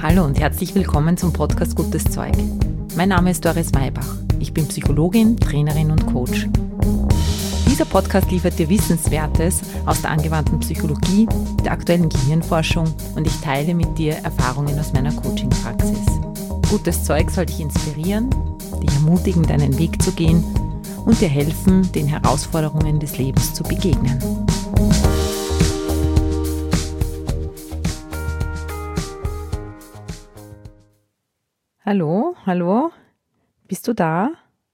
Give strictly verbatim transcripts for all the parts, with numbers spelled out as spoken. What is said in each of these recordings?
Hallo und herzlich willkommen zum Podcast Gutes Zeug. Mein Name ist Doris Maybach. Ich bin Psychologin, Trainerin und Coach. Dieser Podcast liefert dir Wissenswertes aus der angewandten Psychologie, der aktuellen Gehirnforschung und ich teile mit dir Erfahrungen aus meiner Coaching-Praxis. Gutes Zeug soll dich inspirieren, dich ermutigen, deinen Weg zu gehen und dir helfen, den Herausforderungen des Lebens zu begegnen. Hallo, hallo, bist du da?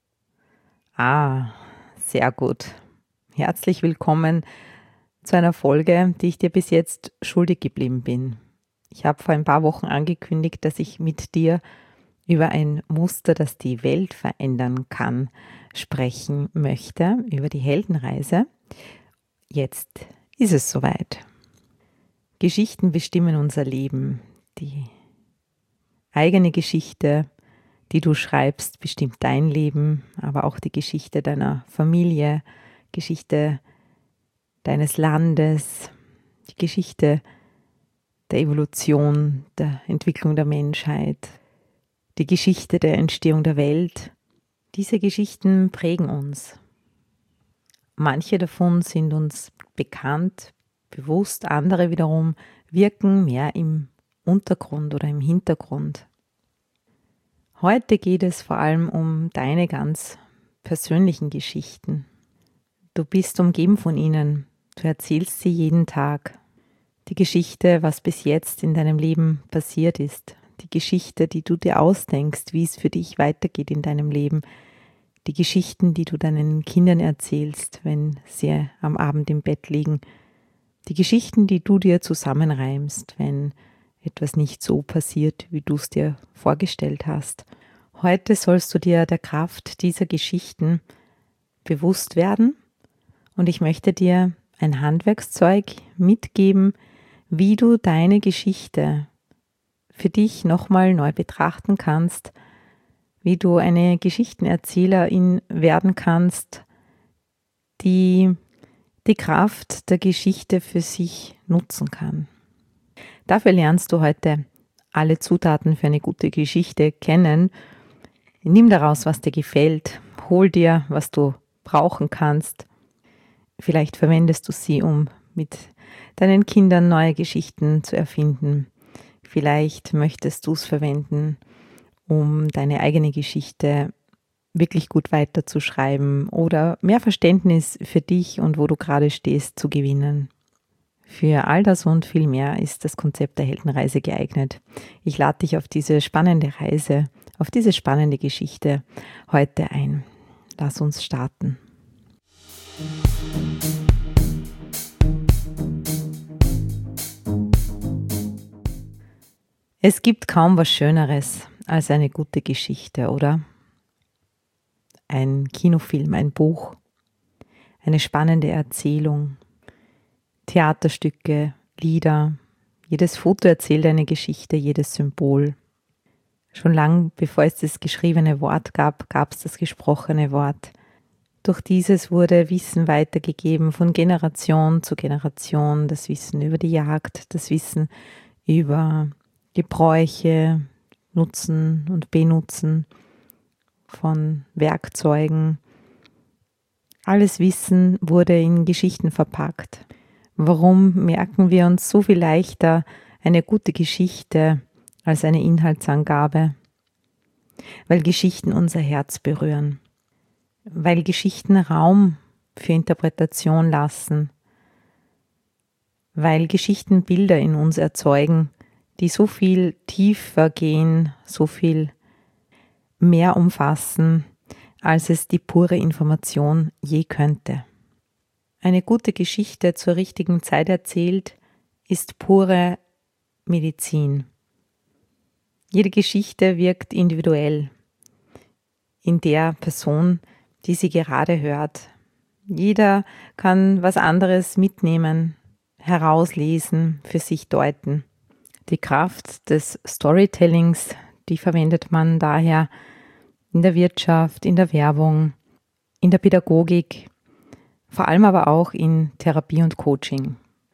Ah, sehr gut. Herzlich willkommen zu einer Folge, die ich dir bis jetzt schuldig geblieben bin. Ich habe vor ein paar Wochen angekündigt, dass ich mit dir über ein Muster, das die Welt verändern kann, sprechen möchte, über die Heldenreise. Jetzt ist es soweit. Geschichten bestimmen unser Leben. Die eigene Geschichte, die du schreibst, bestimmt dein Leben, aber auch die Geschichte deiner Familie, Geschichte deines Landes, die Geschichte der Evolution, der Entwicklung der Menschheit, die Geschichte der Entstehung der Welt. Diese Geschichten prägen uns. Manche davon sind uns bekannt, bewusst, andere wiederum wirken mehr im Untergrund oder im Hintergrund. Heute geht es vor allem um deine ganz persönlichen Geschichten. Du bist umgeben von ihnen, du erzählst sie jeden Tag. Die Geschichte, was bis jetzt in deinem Leben passiert ist, die Geschichte, die du dir ausdenkst, wie es für dich weitergeht in deinem Leben, die Geschichten, die du deinen Kindern erzählst, wenn sie am Abend im Bett liegen, die Geschichten, die du dir zusammenreimst, wenn etwas nicht so passiert, wie du es dir vorgestellt hast. Heute sollst du dir der Kraft dieser Geschichten bewusst werden und ich möchte dir ein Handwerkszeug mitgeben, wie du deine Geschichte für dich nochmal neu betrachten kannst, wie du eine Geschichtenerzählerin werden kannst, die die Kraft der Geschichte für sich nutzen kann. Dafür lernst du heute alle Zutaten für eine gute Geschichte kennen. Nimm daraus, was dir gefällt. Hol dir, was du brauchen kannst. Vielleicht verwendest du sie, um mit deinen Kindern neue Geschichten zu erfinden. Vielleicht möchtest du es verwenden, um deine eigene Geschichte wirklich gut weiterzuschreiben oder mehr Verständnis für dich und wo du gerade stehst zu gewinnen. Für all das und viel mehr ist das Konzept der Heldenreise geeignet. Ich lade dich auf diese spannende Reise, auf diese spannende Geschichte heute ein. Lass uns starten. Es gibt kaum was Schöneres als eine gute Geschichte, oder? Ein Kinofilm, ein Buch, eine spannende Erzählung. Theaterstücke, Lieder, jedes Foto erzählt eine Geschichte, jedes Symbol. Schon lang bevor es das geschriebene Wort gab, gab es das gesprochene Wort. Durch dieses wurde Wissen weitergegeben von Generation zu Generation, das Wissen über die Jagd, das Wissen über Gebräuche, Nutzen und Benutzen von Werkzeugen. Alles Wissen wurde in Geschichten verpackt. Warum merken wir uns so viel leichter eine gute Geschichte als eine Inhaltsangabe? Weil Geschichten unser Herz berühren. Weil Geschichten Raum für Interpretation lassen. Weil Geschichten Bilder in uns erzeugen, die so viel tiefer gehen, so viel mehr umfassen, als es die pure Information je könnte. Eine gute Geschichte zur richtigen Zeit erzählt, ist pure Medizin. Jede Geschichte wirkt individuell in der Person, die sie gerade hört. Jeder kann was anderes mitnehmen, herauslesen, für sich deuten. Die Kraft des Storytellings, die verwendet man daher in der Wirtschaft, in der Werbung, in der Pädagogik, vor allem aber auch in Therapie und Coaching.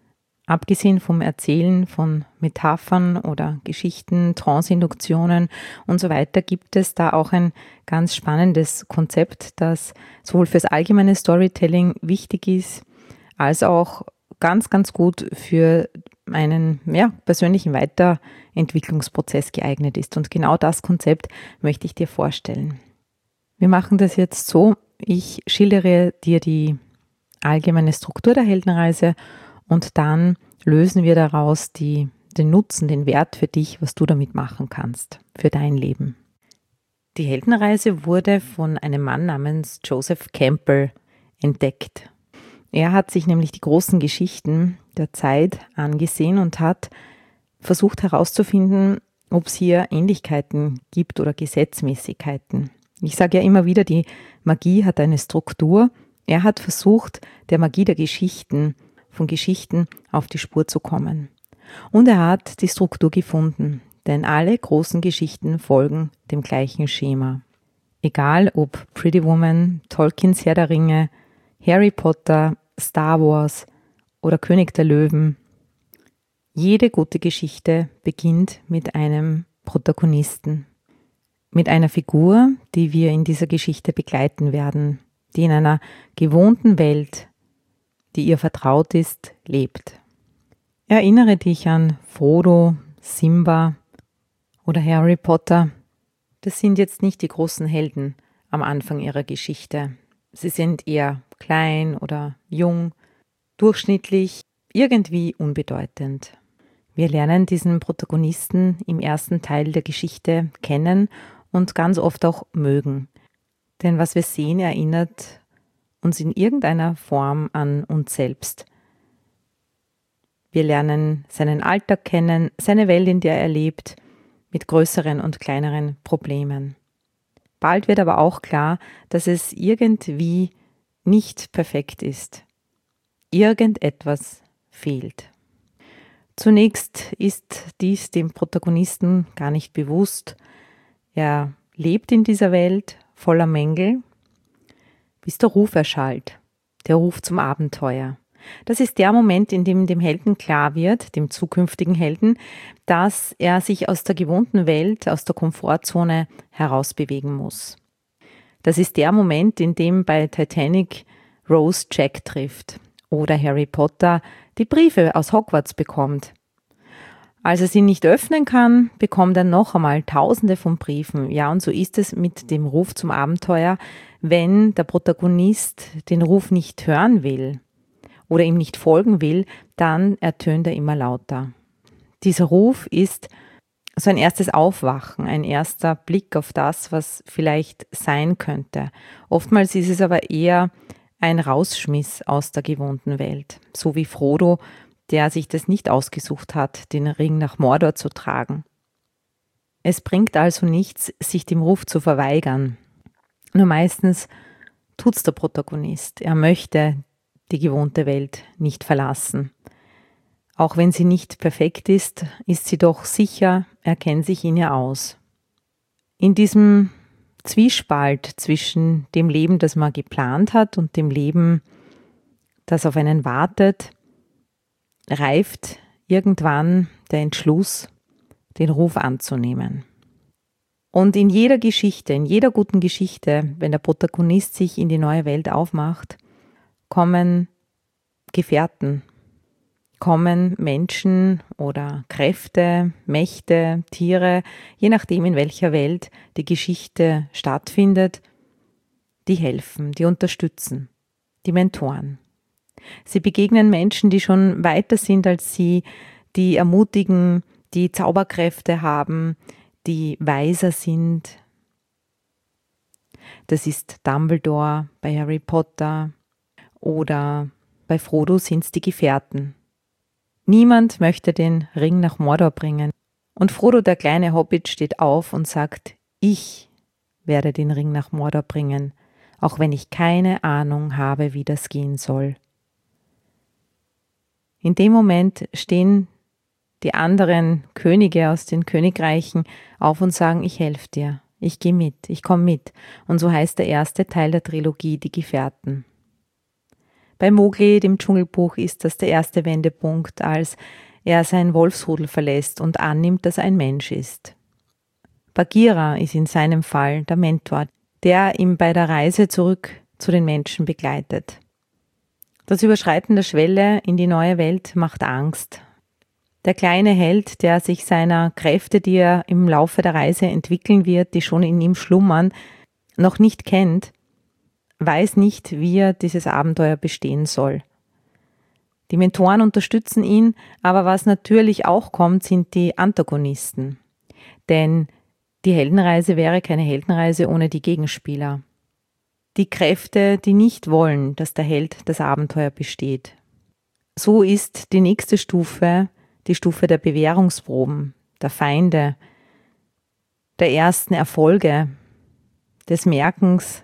Abgesehen vom Erzählen von Metaphern oder Geschichten, Trance-Induktionen und so weiter, gibt es da auch ein ganz spannendes Konzept, das sowohl fürs allgemeine Storytelling wichtig ist, als auch ganz, ganz gut für einen ja, persönlichen Weiterentwicklungsprozess geeignet ist. Und genau das Konzept möchte ich dir vorstellen. Wir machen das jetzt so, ich schildere dir die allgemeine Struktur der Heldenreise und dann lösen wir daraus die, den Nutzen, den Wert für dich, was du damit machen kannst, für dein Leben. Die Heldenreise wurde von einem Mann namens Joseph Campbell entdeckt. Er hat sich nämlich die großen Geschichten der Zeit angesehen und hat versucht herauszufinden, ob es hier Ähnlichkeiten gibt oder Gesetzmäßigkeiten. Ich sage ja immer wieder, die Magie hat eine Struktur. Er hat versucht, der Magie der Geschichten von Geschichten auf die Spur zu kommen. Und er hat die Struktur gefunden, denn alle großen Geschichten folgen dem gleichen Schema. Egal ob Pretty Woman, Tolkiens Herr der Ringe, Harry Potter, Star Wars oder König der Löwen. Jede gute Geschichte beginnt mit einem Protagonisten, mit einer Figur, die wir in dieser Geschichte begleiten werden, die in einer gewohnten Welt, die ihr vertraut ist, lebt. Erinnere dich an Frodo, Simba oder Harry Potter. Das sind jetzt nicht die großen Helden am Anfang ihrer Geschichte. Sie sind eher klein oder jung, durchschnittlich, irgendwie unbedeutend. Wir lernen diesen Protagonisten im ersten Teil der Geschichte kennen und ganz oft auch mögen. Denn was wir sehen, erinnert uns in irgendeiner Form an uns selbst. Wir lernen seinen Alltag kennen, seine Welt, in der er lebt, mit größeren und kleineren Problemen. Bald wird aber auch klar, dass es irgendwie nicht perfekt ist. Irgendetwas fehlt. Zunächst ist dies dem Protagonisten gar nicht bewusst. Er lebt in dieser Welt voller Mängel, bis der Ruf erschallt, der Ruf zum Abenteuer. Das ist der Moment, in dem dem Helden klar wird, dem zukünftigen Helden, dass er sich aus der gewohnten Welt, aus der Komfortzone herausbewegen muss. Das ist der Moment, in dem bei Titanic Rose Jack trifft oder Harry Potter die Briefe aus Hogwarts bekommt. Als er sie nicht öffnen kann, bekommt er noch einmal Tausende von Briefen. Ja, und so ist es mit dem Ruf zum Abenteuer, wenn der Protagonist den Ruf nicht hören will oder ihm nicht folgen will, dann ertönt er immer lauter. Dieser Ruf ist so ein erstes Aufwachen, ein erster Blick auf das, was vielleicht sein könnte. Oftmals ist es aber eher ein Rausschmiss aus der gewohnten Welt, so wie Frodo, der sich das nicht ausgesucht hat, den Ring nach Mordor zu tragen. Es bringt also nichts, sich dem Ruf zu verweigern. Nur meistens tut's der Protagonist. Er möchte die gewohnte Welt nicht verlassen. Auch wenn sie nicht perfekt ist, ist sie doch sicher, er kennt sich in ihr aus. In diesem Zwiespalt zwischen dem Leben, das man geplant hat, und dem Leben, das auf einen wartet, reift irgendwann der Entschluss, den Ruf anzunehmen. Und in jeder Geschichte, in jeder guten Geschichte, wenn der Protagonist sich in die neue Welt aufmacht, kommen Gefährten, kommen Menschen oder Kräfte, Mächte, Tiere, je nachdem in welcher Welt die Geschichte stattfindet, die helfen, die unterstützen, die Mentoren. Sie begegnen Menschen, die schon weiter sind als sie, die ermutigen, die Zauberkräfte haben, die weiser sind. Das ist Dumbledore bei Harry Potter oder bei Frodo sind es die Gefährten. Niemand möchte den Ring nach Mordor bringen. Und Frodo, der kleine Hobbit, steht auf und sagt, ich werde den Ring nach Mordor bringen, auch wenn ich keine Ahnung habe, wie das gehen soll. In dem Moment stehen die anderen Könige aus den Königreichen auf und sagen, ich helfe dir, ich gehe mit, ich komme mit. Und so heißt der erste Teil der Trilogie, die Gefährten. Bei Mowgli, dem Dschungelbuch, ist das der erste Wendepunkt, als er sein Wolfsrudel verlässt und annimmt, dass er ein Mensch ist. Bagheera ist in seinem Fall der Mentor, der ihn bei der Reise zurück zu den Menschen begleitet. Das Überschreiten der Schwelle in die neue Welt macht Angst. Der kleine Held, der sich seiner Kräfte, die er im Laufe der Reise entwickeln wird, die schon in ihm schlummern, noch nicht kennt, weiß nicht, wie er dieses Abenteuer bestehen soll. Die Mentoren unterstützen ihn, aber was natürlich auch kommt, sind die Antagonisten. Denn die Heldenreise wäre keine Heldenreise ohne die Gegenspieler. Die Kräfte, die nicht wollen, dass der Held das Abenteuer besteht. So ist die nächste Stufe die Stufe der Bewährungsproben, der Feinde, der ersten Erfolge, des Merkens,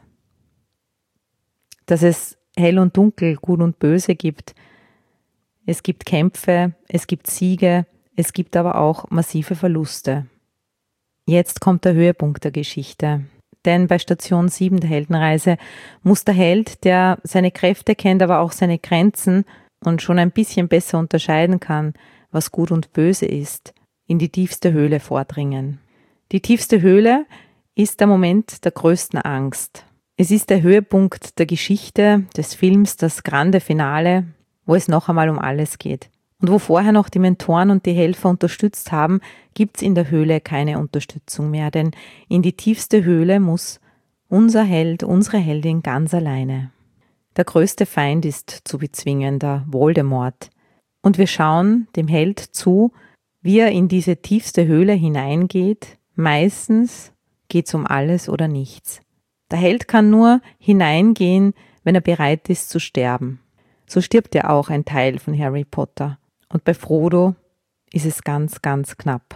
dass es hell und dunkel, gut und böse gibt. Es gibt Kämpfe, es gibt Siege, es gibt aber auch massive Verluste. Jetzt kommt der Höhepunkt der Geschichte. Denn bei Station sieben der Heldenreise muss der Held, der seine Kräfte kennt, aber auch seine Grenzen und schon ein bisschen besser unterscheiden kann, was gut und böse ist, in die tiefste Höhle vordringen. Die tiefste Höhle ist der Moment der größten Angst. Es ist der Höhepunkt der Geschichte, des Films, das grande Finale, wo es noch einmal um alles geht. Und wo vorher noch die Mentoren und die Helfer unterstützt haben, gibt es in der Höhle keine Unterstützung mehr, denn in die tiefste Höhle muss unser Held, unsere Heldin ganz alleine. Der größte Feind ist zu bezwingen, der Voldemort. Und wir schauen dem Held zu, wie er in diese tiefste Höhle hineingeht. Meistens geht es um alles oder nichts. Der Held kann nur hineingehen, wenn er bereit ist zu sterben. So stirbt ja auch ein Teil von Harry Potter. Und bei Frodo ist es ganz, ganz knapp.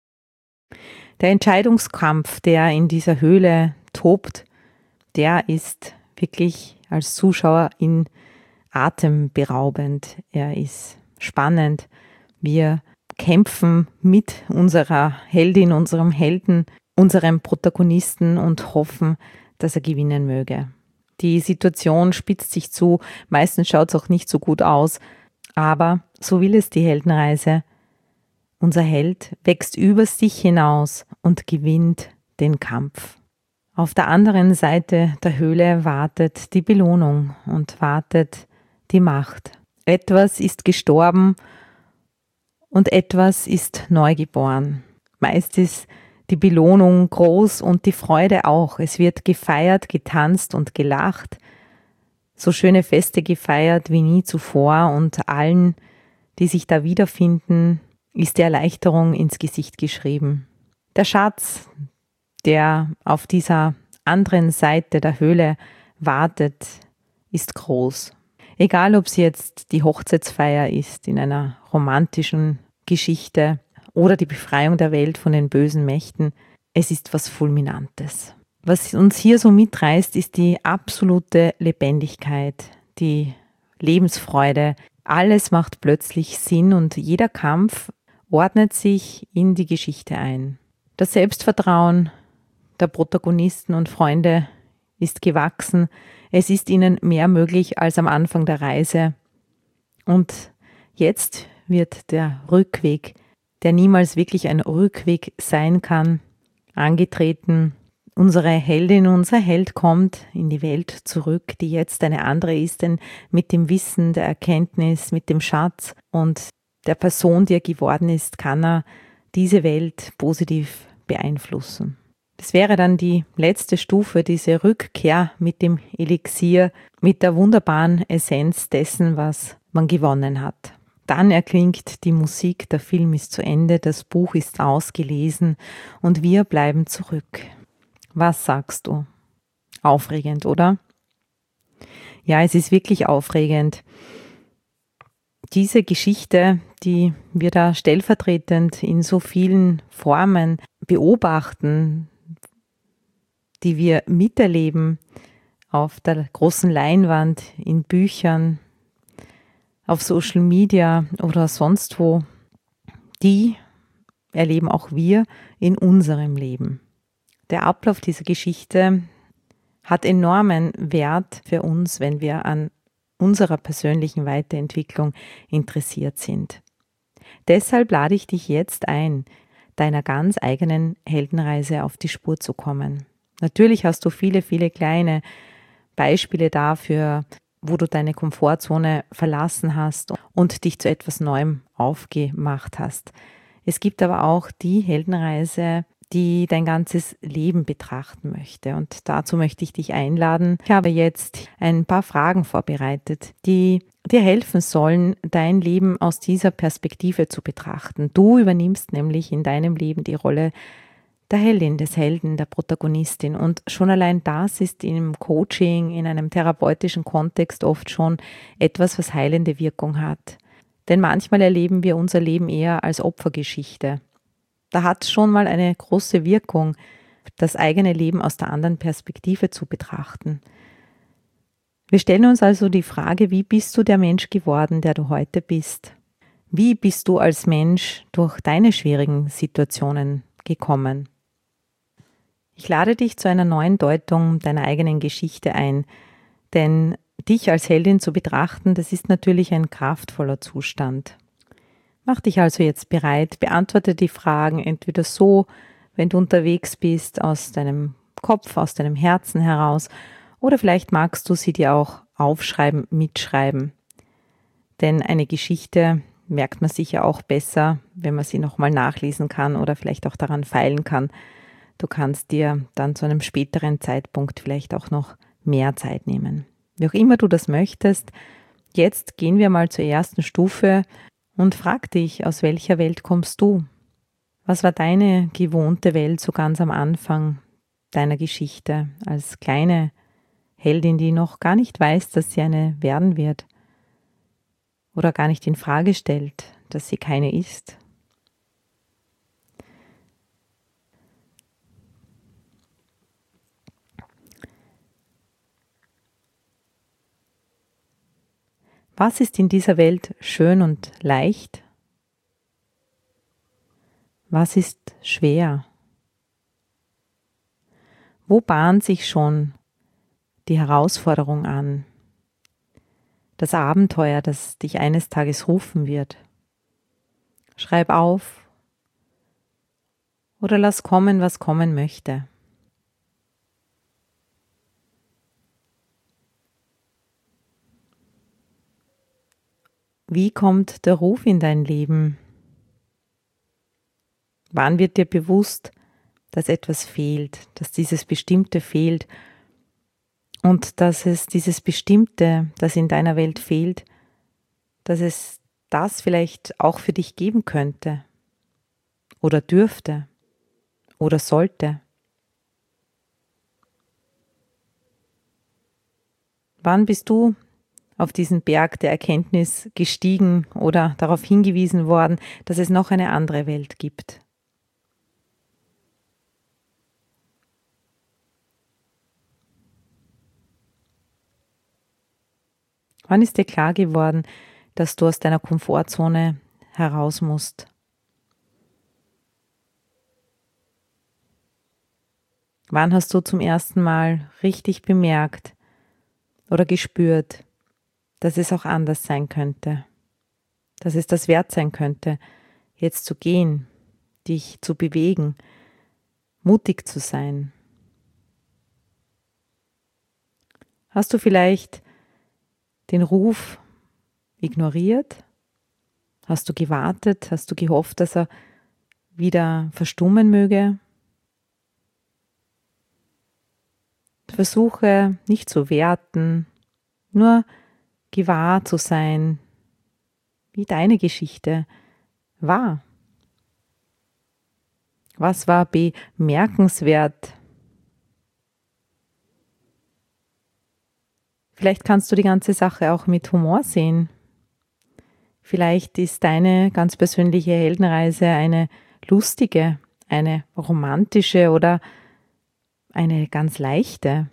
Der Entscheidungskampf, der in dieser Höhle tobt, der ist wirklich als Zuschauer in atemberaubend. Er ist spannend. Wir kämpfen mit unserer Heldin, unserem Helden, unserem Protagonisten und hoffen, dass er gewinnen möge. Die Situation spitzt sich zu, meistens schaut es auch nicht so gut aus, aber so will es die Heldenreise. Unser Held wächst über sich hinaus und gewinnt den Kampf. Auf der anderen Seite der Höhle wartet die Belohnung und wartet die Macht. Etwas ist gestorben und etwas ist neugeboren. Meist ist die Belohnung groß und die Freude auch. Es wird gefeiert, getanzt und gelacht. So schöne Feste gefeiert wie nie zuvor und allen, die sich da wiederfinden, ist die Erleichterung ins Gesicht geschrieben. Der Schatz, der auf dieser anderen Seite der Höhle wartet, ist groß. Egal, ob es jetzt die Hochzeitsfeier ist in einer romantischen Geschichte oder die Befreiung der Welt von den bösen Mächten, es ist was Fulminantes. Was uns hier so mitreißt, ist die absolute Lebendigkeit, die Lebensfreude. Alles macht plötzlich Sinn und jeder Kampf ordnet sich in die Geschichte ein. Das Selbstvertrauen der Protagonisten und Freunde ist gewachsen. Es ist ihnen mehr möglich als am Anfang der Reise. Und jetzt wird der Rückweg, der niemals wirklich ein Rückweg sein kann, angetreten. Unsere Heldin, unser Held kommt in die Welt zurück, die jetzt eine andere ist, denn mit dem Wissen, der Erkenntnis, mit dem Schatz und der Person, die er geworden ist, kann er diese Welt positiv beeinflussen. Das wäre dann die letzte Stufe, diese Rückkehr mit dem Elixier, mit der wunderbaren Essenz dessen, was man gewonnen hat. Dann erklingt die Musik, der Film ist zu Ende, das Buch ist ausgelesen und wir bleiben zurück. Was sagst du? Aufregend, oder? Ja, es ist wirklich aufregend. Diese Geschichte, die wir da stellvertretend in so vielen Formen beobachten, die wir miterleben auf der großen Leinwand, in Büchern, auf Social Media oder sonst wo, die erleben auch wir in unserem Leben. Der Ablauf dieser Geschichte hat enormen Wert für uns, wenn wir an unserer persönlichen Weiterentwicklung interessiert sind. Deshalb lade ich dich jetzt ein, deiner ganz eigenen Heldenreise auf die Spur zu kommen. Natürlich hast du viele, viele kleine Beispiele dafür, wo du deine Komfortzone verlassen hast und dich zu etwas Neuem aufgemacht hast. Es gibt aber auch die Heldenreise, die dein ganzes Leben betrachten möchte. Und dazu möchte ich dich einladen. Ich habe jetzt ein paar Fragen vorbereitet, die dir helfen sollen, dein Leben aus dieser Perspektive zu betrachten. Du übernimmst nämlich in deinem Leben die Rolle der Heldin, des Helden, der Protagonistin. Und schon allein das ist im Coaching, in einem therapeutischen Kontext oft schon etwas, was heilende Wirkung hat. Denn manchmal erleben wir unser Leben eher als Opfergeschichte. Da hat es schon mal eine große Wirkung, das eigene Leben aus der anderen Perspektive zu betrachten. Wir stellen uns also die Frage, wie bist du der Mensch geworden, der du heute bist? Wie bist du als Mensch durch deine schwierigen Situationen gekommen? Ich lade dich zu einer neuen Deutung deiner eigenen Geschichte ein, denn dich als Heldin zu betrachten, das ist natürlich ein kraftvoller Zustand. Mach dich also jetzt bereit, beantworte die Fragen entweder so, wenn du unterwegs bist, aus deinem Kopf, aus deinem Herzen heraus, oder vielleicht magst du sie dir auch aufschreiben, mitschreiben. Denn eine Geschichte merkt man sich ja auch besser, wenn man sie nochmal nachlesen kann oder vielleicht auch daran feilen kann. Du kannst dir dann zu einem späteren Zeitpunkt vielleicht auch noch mehr Zeit nehmen. Wie auch immer du das möchtest, jetzt gehen wir mal zur ersten Stufe und frag dich, aus welcher Welt kommst du? Was war deine gewohnte Welt so ganz am Anfang deiner Geschichte als kleine Heldin, die noch gar nicht weiß, dass sie eine werden wird oder gar nicht in Frage stellt, dass sie keine ist? Was ist in dieser Welt schön und leicht? Was ist schwer? Wo bahnt sich schon die Herausforderung an? Das Abenteuer, das dich eines Tages rufen wird? Schreib auf oder lass kommen, was kommen möchte. Wie kommt der Ruf in dein Leben? Wann wird dir bewusst, dass etwas fehlt, dass dieses Bestimmte fehlt und dass es dieses Bestimmte, das in deiner Welt fehlt, dass es das vielleicht auch für dich geben könnte oder dürfte oder sollte? Wann bist du auf diesen Berg der Erkenntnis gestiegen oder darauf hingewiesen worden, dass es noch eine andere Welt gibt? Wann ist dir klar geworden, dass du aus deiner Komfortzone heraus musst? Wann hast du zum ersten Mal richtig bemerkt oder gespürt, dass es auch anders sein könnte, dass es das wert sein könnte, jetzt zu gehen, dich zu bewegen, mutig zu sein? Hast du vielleicht den Ruf ignoriert? Hast du gewartet? Hast du gehofft, dass er wieder verstummen möge? Versuche nicht zu werten, nur gewahr zu sein, wie deine Geschichte war. Was war bemerkenswert? Vielleicht kannst du die ganze Sache auch mit Humor sehen. Vielleicht ist deine ganz persönliche Heldenreise eine lustige, eine romantische oder eine ganz leichte.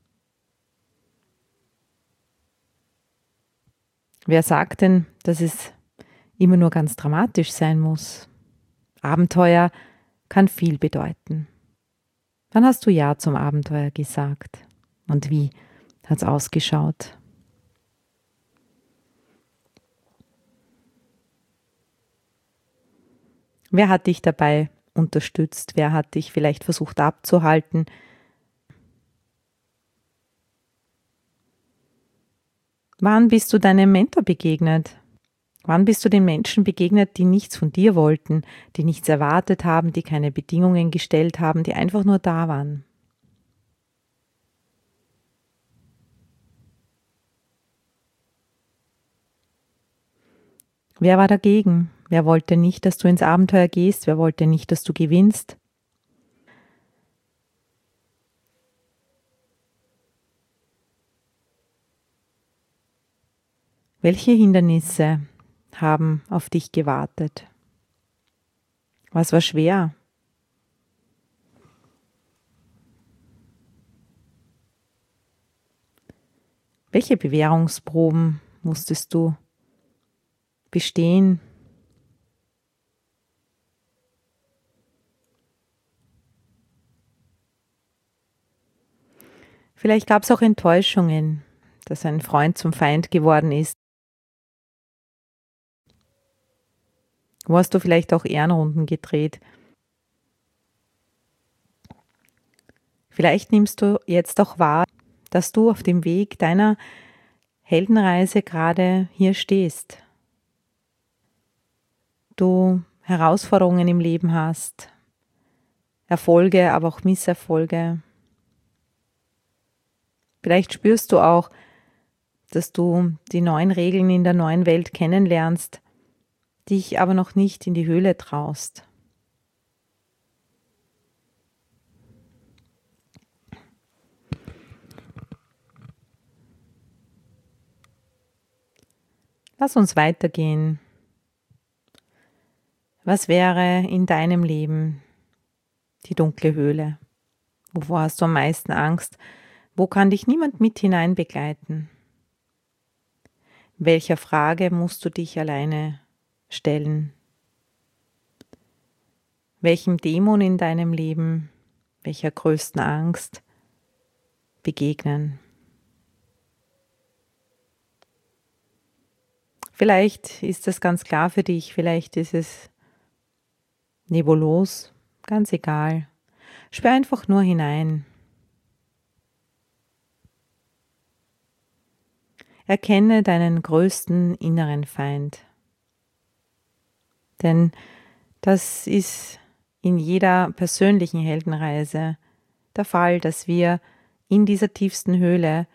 Wer sagt denn, dass es immer nur ganz dramatisch sein muss? Abenteuer kann viel bedeuten. Wann hast du Ja zum Abenteuer gesagt? Und wie hat es ausgeschaut? Wer hat dich dabei unterstützt? Wer hat dich vielleicht versucht abzuhalten? Wann bist du deinem Mentor begegnet? Wann bist du den Menschen begegnet, die nichts von dir wollten, die nichts erwartet haben, die keine Bedingungen gestellt haben, die einfach nur da waren? Wer war dagegen? Wer wollte nicht, dass du ins Abenteuer gehst? Wer wollte nicht, dass du gewinnst? Welche Hindernisse haben auf dich gewartet? Was war schwer? Welche Bewährungsproben musstest du bestehen? Vielleicht gab es auch Enttäuschungen, dass ein Freund zum Feind geworden ist. Wo hast du vielleicht auch Ehrenrunden gedreht? Vielleicht nimmst du jetzt auch wahr, dass du auf dem Weg deiner Heldenreise gerade hier stehst. Du Herausforderungen im Leben hast, Erfolge, aber auch Misserfolge. Vielleicht spürst du auch, dass du die neuen Regeln in der neuen Welt kennenlernst, dich aber noch nicht in die Höhle traust. Lass uns weitergehen. Was wäre in deinem Leben die dunkle Höhle? Wovor hast du am meisten Angst? Wo kann dich niemand mit hinein begleiten? Welcher Frage musst du dich alleine stellen? Welchem Dämon in deinem Leben, welcher größten Angst begegnen? Vielleicht ist das ganz klar für dich, vielleicht ist es nebulos, ganz egal. Spür einfach nur hinein. Erkenne deinen größten inneren Feind. Denn das ist in jeder persönlichen Heldenreise der Fall, dass wir in dieser tiefsten Höhle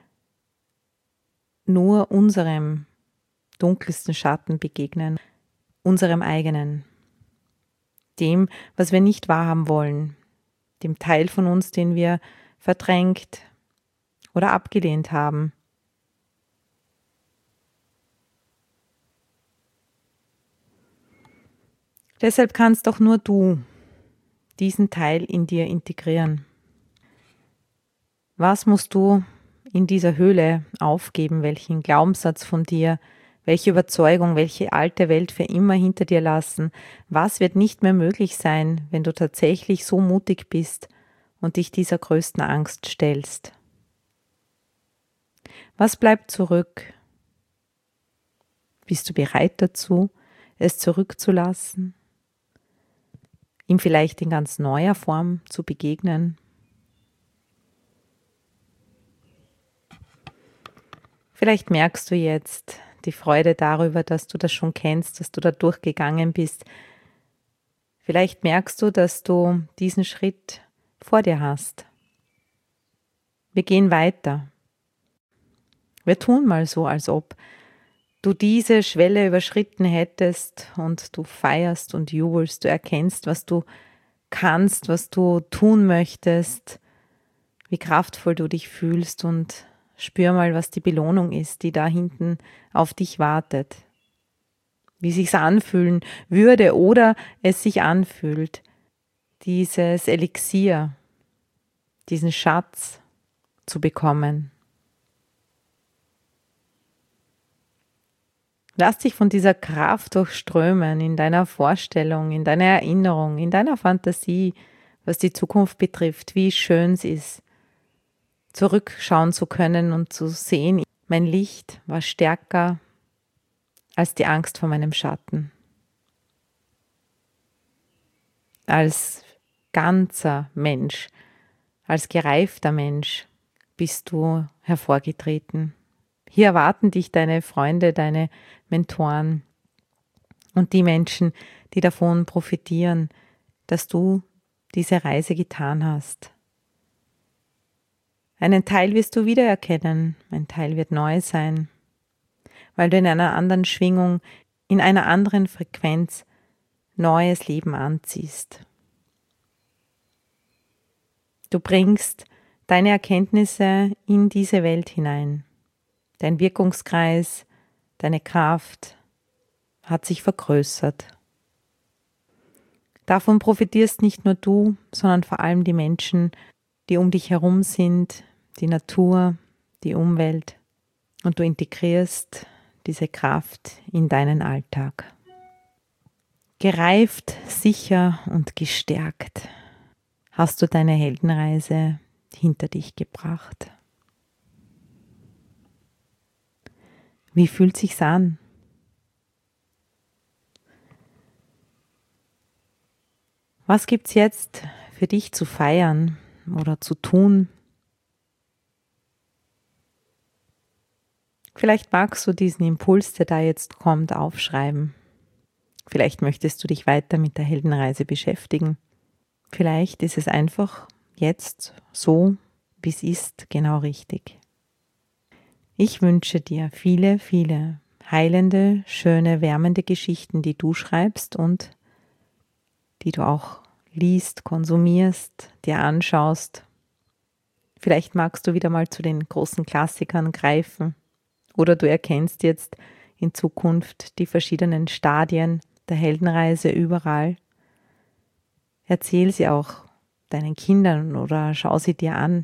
nur unserem dunkelsten Schatten begegnen, unserem eigenen, dem, was wir nicht wahrhaben wollen, dem Teil von uns, den wir verdrängt oder abgelehnt haben. Deshalb kannst auch nur du diesen Teil in dir integrieren. Was musst du in dieser Höhle aufgeben? Welchen Glaubenssatz von dir? Welche Überzeugung, welche alte Welt für immer hinter dir lassen? Was wird nicht mehr möglich sein, wenn du tatsächlich so mutig bist und dich dieser größten Angst stellst? Was bleibt zurück? Bist du bereit dazu, es zurückzulassen? Ihm vielleicht in ganz neuer Form zu begegnen? Vielleicht merkst du jetzt die Freude darüber, dass du das schon kennst, dass du da durchgegangen bist. Vielleicht merkst du, dass du diesen Schritt vor dir hast. Wir gehen weiter. Wir tun mal so, als ob du diese Schwelle überschritten hättest und du feierst und jubelst, du erkennst, was du kannst, was du tun möchtest, wie kraftvoll du dich fühlst und spür mal, was die Belohnung ist, die da hinten auf dich wartet. Wie sich's anfühlen würde oder es sich anfühlt, dieses Elixier, diesen Schatz zu bekommen. Lass dich von dieser Kraft durchströmen in deiner Vorstellung, in deiner Erinnerung, in deiner Fantasie, was die Zukunft betrifft, wie schön es ist, zurückschauen zu können und zu sehen, mein Licht war stärker als die Angst vor meinem Schatten. als ganzer Mensch, als gereifter Mensch bist du hervorgetreten. Hier erwarten dich deine Freunde, deine Mentoren und die Menschen, die davon profitieren, dass du diese Reise getan hast. Einen Teil wirst du wiedererkennen, ein Teil wird neu sein, weil du in einer anderen Schwingung, in einer anderen Frequenz neues Leben anziehst. Du bringst deine Erkenntnisse in diese Welt hinein. Dein Wirkungskreis, deine Kraft hat sich vergrößert. Davon profitierst nicht nur du, sondern vor allem die Menschen, die um dich herum sind, die Natur, die Umwelt, und du integrierst diese Kraft in deinen Alltag. Gereift, sicher und gestärkt hast du deine Heldenreise hinter dich gebracht. Wie fühlt sich's an? Was gibt's jetzt für dich zu feiern oder zu tun? Vielleicht magst du diesen Impuls, der da jetzt kommt, aufschreiben. Vielleicht möchtest du dich weiter mit der Heldenreise beschäftigen. Vielleicht ist es einfach jetzt so, wie es ist, genau richtig. Ich wünsche dir viele, viele heilende, schöne, wärmende Geschichten, die du schreibst und die du auch liest, konsumierst, dir anschaust. Vielleicht magst du wieder mal zu den großen Klassikern greifen oder du erkennst jetzt in Zukunft die verschiedenen Stadien der Heldenreise überall. Erzähl sie auch deinen Kindern oder schau sie dir an.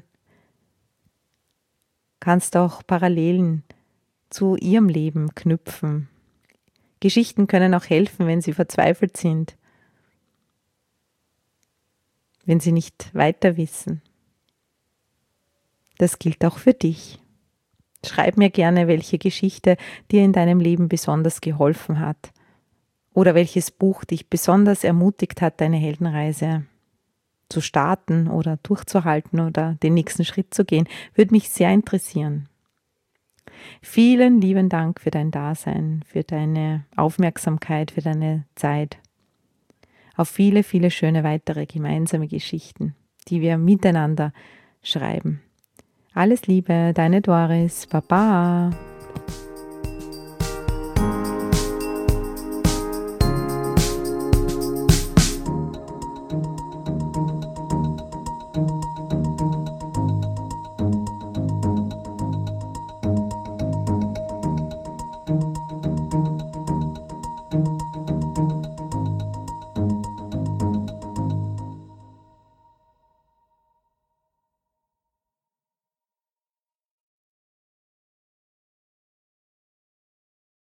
Kannst auch Parallelen zu ihrem Leben knüpfen. Geschichten können auch helfen, wenn sie verzweifelt sind, wenn sie nicht weiter wissen. Das gilt auch für dich. Schreib mir gerne, welche Geschichte dir in deinem Leben besonders geholfen hat oder welches Buch dich besonders ermutigt hat, deine Heldenreise zu starten oder durchzuhalten oder den nächsten Schritt zu gehen. Würde mich sehr interessieren. Vielen lieben Dank für dein Dasein, für deine Aufmerksamkeit, für deine Zeit. Auf viele, viele schöne weitere gemeinsame Geschichten, die wir miteinander schreiben. Alles Liebe, deine Doris. Baba.